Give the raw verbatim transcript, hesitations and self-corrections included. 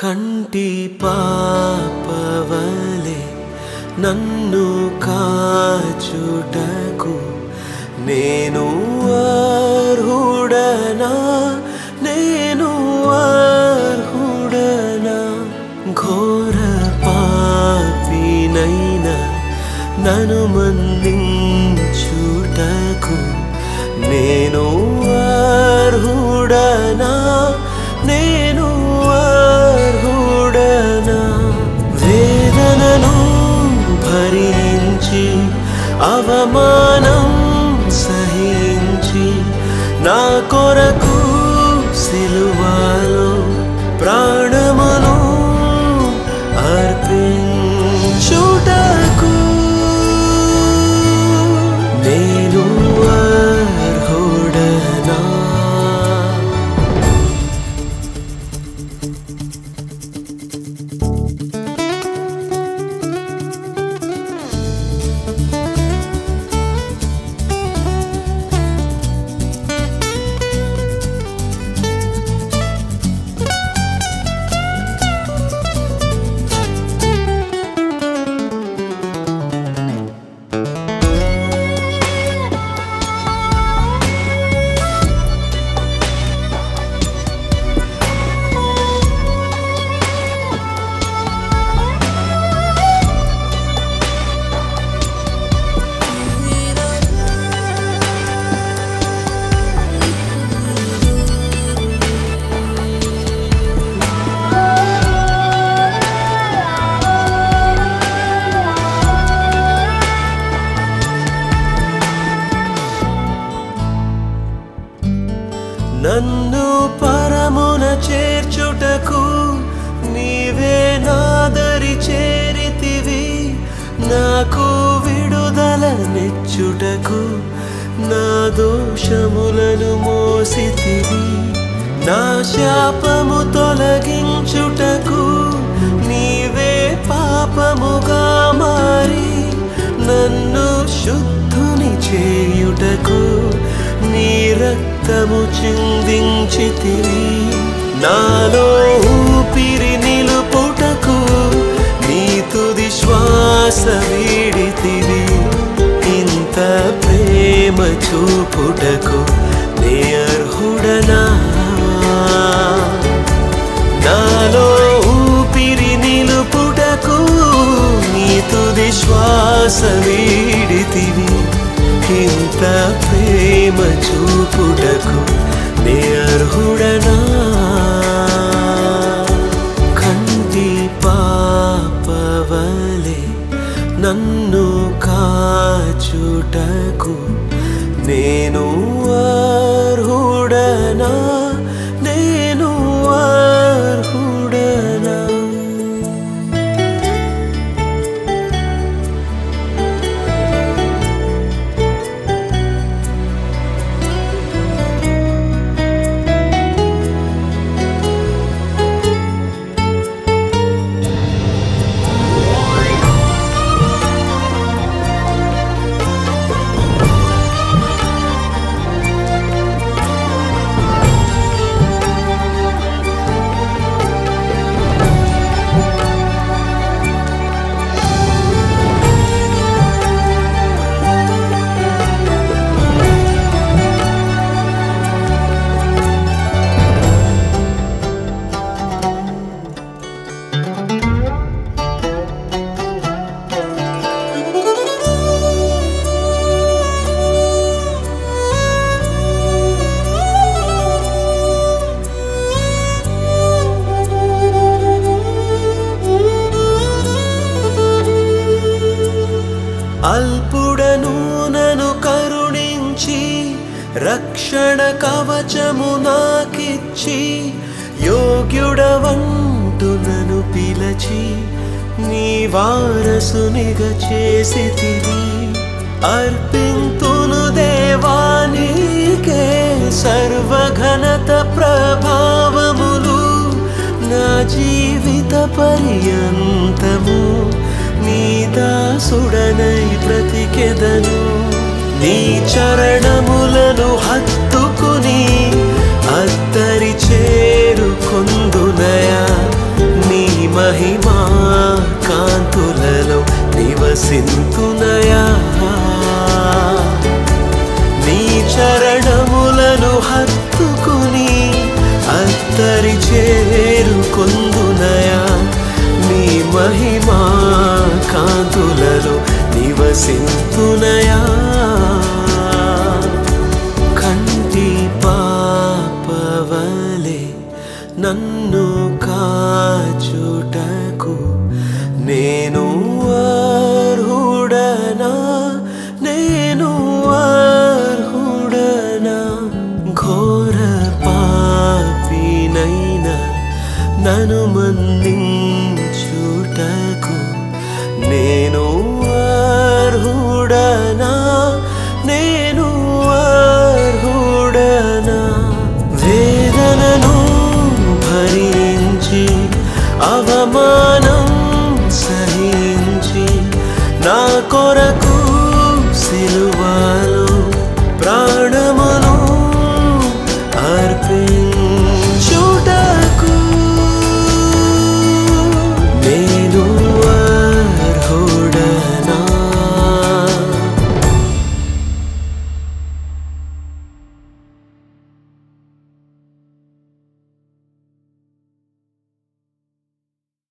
కంటి పాపవలే నన్ను కాచుటకు నేను అర్హుడనా నేను అర్హుడనా ఘోర పాపినైనా నన్ను మన్నించుటకు నేను అర్హుడనా నేను అర్హుడనా వేదనను భరించి అవమానం సహించి నా కొరకు సిలువలో ప్రాణమును అర్పించుటకు నేను అర్హుడనా నన్ను పరమున చేర్చుటకు నీవే నాదరి చేరితివి నాకు విడుదల నెచ్చుటకు నా దోషములను మోసితివి నా శాపము తొలగించుటకు నీవే పాపముగా మారి నన్ను శుద్ధుని చేయుటకు నీ రక్తము చిందించితివి నాలో ఊపిరి నిలుపుటకు నీ తుది శ్వాస వీడితివి ఇంత ప్రేమ చూపుటకు నే అర్హుడనా నాలో ఊపిరి నిలుపుటకు నీ తుది శ్వాస వీడితివి ఇంత ప్రేమ చూపుటకు నే అర్హుడనా కంటి పాపవలే నన్ను కాచుటకు నేను అర్హుడనా నేను అర్హుడనా అల్పుడను నన్ను కరుణించి రక్షణ కవచము నాకిచ్చి యోగ్యుడవంటు నన్ను పిలచి నీ వారసునిగా చేసితివి అర్పింతును దేవానికే సర్వఘనత ప్రభావములు నా జీవిత పర్యంతము నీ దాసుడనై బ్రతికెదను నీ చరణములను హత్తుకుని అద్దరి చేరుకొందునయా మహిమా కాంతులలో నివసింతునయా నీ చరణములను హత్తుకుని అత్తరి చేరుకొందునయా నీ మహిమా కాంతులలో నివసింతునయా కంటి పాపవలే నన్ను కాచుటకు నేను అర్హుడనా నేను అర్హుడనా ఘోర పాపినైనా నన్ను మన్నించుటకు నేను అర్హుడనా నేను అర్హుడనా వేదనను భరించి అవమానం సహించి నా కొరకు సిలువలో ప్రాణమును అర్పించుటకు నేను